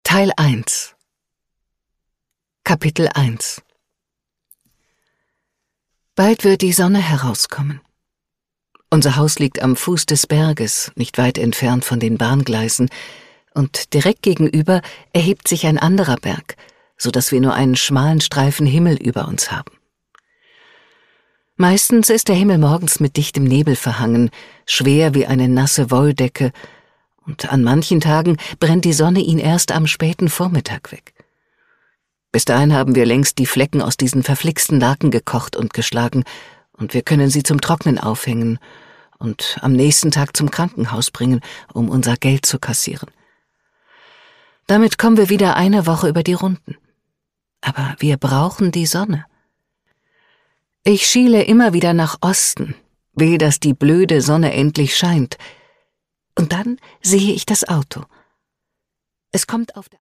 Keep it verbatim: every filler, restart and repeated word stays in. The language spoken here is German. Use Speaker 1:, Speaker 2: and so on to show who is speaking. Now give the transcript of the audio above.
Speaker 1: Teil eins. Kapitel eins. Bald wird die Sonne herauskommen. Unser Haus liegt am Fuß des Berges, nicht weit entfernt von den Bahngleisen, und direkt gegenüber erhebt sich ein anderer Berg, so dass wir nur einen schmalen Streifen Himmel über uns haben. Meistens ist der Himmel morgens mit dichtem Nebel verhangen, schwer wie eine nasse Wolldecke, und an manchen Tagen brennt die Sonne ihn erst am späten Vormittag weg. Bis dahin haben wir längst die Flecken aus diesen verflixten Laken gekocht und geschlagen, und wir können sie zum Trocknen aufhängen und am nächsten Tag zum Krankenhaus bringen, um unser Geld zu kassieren. Damit kommen wir wieder eine Woche über die Runden. Aber wir brauchen die Sonne. Ich schiele immer wieder nach Osten, will, dass die blöde Sonne endlich scheint. Und dann sehe ich das Auto. Es kommt auf der